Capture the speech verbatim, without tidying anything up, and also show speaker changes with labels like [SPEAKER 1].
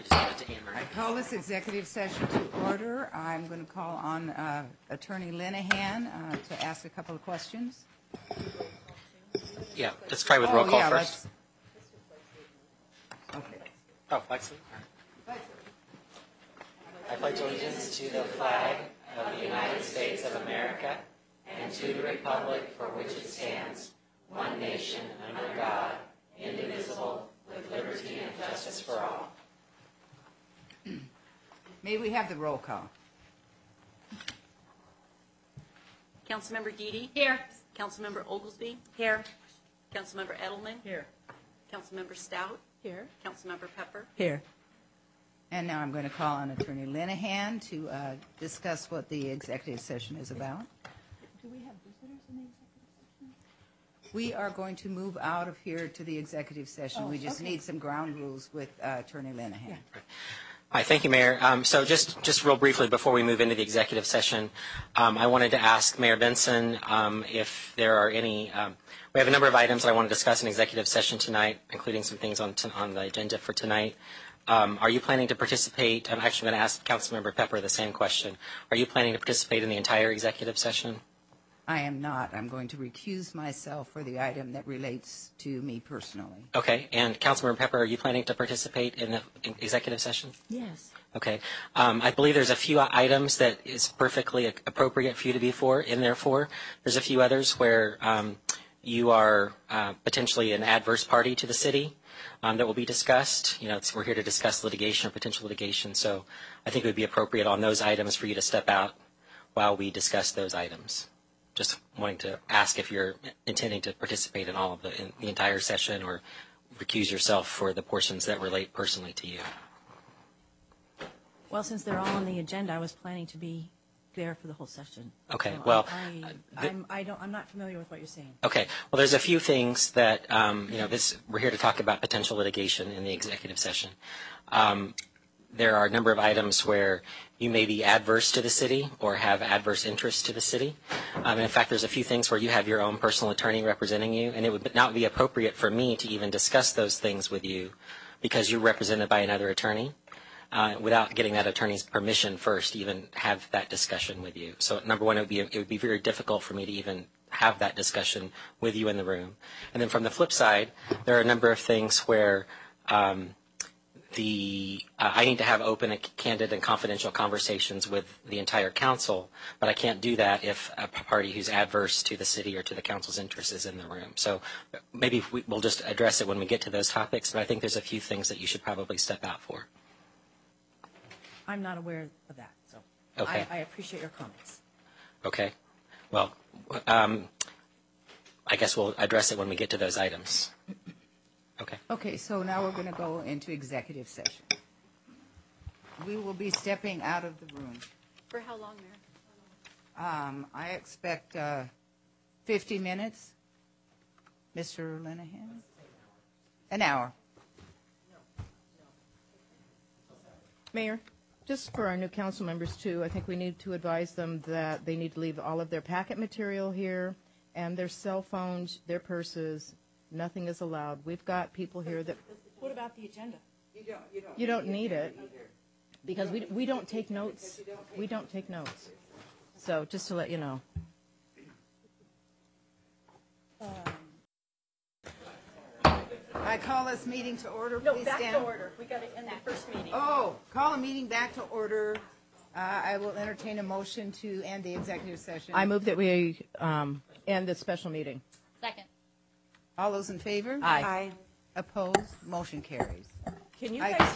[SPEAKER 1] We just give it to Anne Marie.
[SPEAKER 2] I call this executive session to order. I'm going to call on uh, Attorney Linehan uh, to ask a couple of questions.
[SPEAKER 1] Yeah, let's try with
[SPEAKER 2] Oh,
[SPEAKER 1] roll call
[SPEAKER 2] yeah,
[SPEAKER 1] first.
[SPEAKER 2] let's- Okay.
[SPEAKER 1] Oh, flag salute. All right. I pledge allegiance to the flag of the United States of America and to the republic for which it stands, one nation under God, indivisible, with liberty and justice for all.
[SPEAKER 2] May we have the roll call?
[SPEAKER 3] Councilmember Deedy? Here. Councilmember Oglesby? Here. Councilmember Edelman? Here. Councilmember Stout? Here. Councilmember Pepper?
[SPEAKER 4] Here.
[SPEAKER 2] And now I'm going to call on Attorney Linehan to uh, discuss what the executive session is about.
[SPEAKER 4] Do we have visitors in the executive session?
[SPEAKER 2] We are going to move out of here to the executive session.
[SPEAKER 4] Oh,
[SPEAKER 2] We just
[SPEAKER 4] okay.
[SPEAKER 2] need some ground rules with uh, Attorney Linehan.
[SPEAKER 1] Hi, thank you, Mayor. Um, so just, just real briefly before we move into the executive session, um, I wanted to ask Mayor Benson um, if there are any, um, we have a number of items that I want to discuss in executive session tonight, including some things on, t- on the agenda for tonight. Um, are you planning to participate? I'm actually going to ask Councilmember Pepper the same question. Are you planning to participate in the entire executive session?
[SPEAKER 2] I am not. I'm going to recuse myself for the item that relates to me personally.
[SPEAKER 1] Okay, and Councilmember Pepper, are you planning to participate in the in executive session?
[SPEAKER 4] Yes.
[SPEAKER 1] Okay. Um, I believe there's a few items that is perfectly appropriate for you to be for in there for. There's a few others where um, you are uh, potentially an adverse party to the city um, that will be discussed. You know, it's, we're here to discuss litigation or potential litigation, so I think it would be appropriate on those items for you to step out while we discuss those items. Just wanting to ask if you're intending to participate in all of the, in the entire session or recuse yourself for the portions that relate personally to you.
[SPEAKER 4] Well, since they're all on the agenda, I was planning to be there for the whole session.
[SPEAKER 1] Okay,
[SPEAKER 4] So
[SPEAKER 1] well,
[SPEAKER 4] I,
[SPEAKER 1] uh, the-
[SPEAKER 4] I'm, I don't, I'm not familiar with what you're saying.
[SPEAKER 1] Okay. Well, there's a few things that, um, you know, this, we're here to talk about potential litigation in the executive session. Um, there are a number of items where you may be adverse to the city or have adverse interests to the city. Um, and in fact, there's a few things where you have your own personal attorney representing you, and it would not be appropriate for me to even discuss those things with you because you're represented by another attorney. Uh, without getting that attorney's permission first, even have that discussion with you. So number one, it would be it would be very difficult for me to even have that discussion with you in the room. And then from the flip side, there are a number of things where um, the uh, I need to have open, and candid, and confidential conversations with the entire council, but I can't do that if a party who's adverse to the city or to the council's interests is in the room. So maybe we, we'll just address it when we get to those topics, but I think there's a few things that you should probably step out for.
[SPEAKER 4] I'm not aware of that, so
[SPEAKER 1] Okay.
[SPEAKER 4] I, I appreciate your comments.
[SPEAKER 1] Okay. Well, um, I guess we'll address it when we get to those items. Okay.
[SPEAKER 2] Okay, so now we're going to go into executive session. We will be stepping out of the room.
[SPEAKER 3] For how long, Mayor?
[SPEAKER 2] Um, I expect uh, fifty minutes. Mister Linehan? An hour.
[SPEAKER 5] Mayor, just for our new council members too, I think we need to advise them that they need to leave all of their packet material here and their cell phones, their purses. Nothing is allowed. We've got people here that
[SPEAKER 4] What about the agenda?
[SPEAKER 5] you don't need it because we we don't take notes. We don't take notes. So just to let you know.
[SPEAKER 2] I call this meeting to order.
[SPEAKER 3] No,
[SPEAKER 2] Please
[SPEAKER 3] back
[SPEAKER 2] stand.
[SPEAKER 3] to order. We got it in the first meeting.
[SPEAKER 2] Oh, call a meeting back to order. Uh, I will entertain a motion to end the executive session.
[SPEAKER 5] I move that we um, end this special meeting.
[SPEAKER 6] Second.
[SPEAKER 2] All those in favor?
[SPEAKER 5] Aye.
[SPEAKER 2] Opposed? Motion carries.
[SPEAKER 5] Can you
[SPEAKER 2] I-
[SPEAKER 5] guys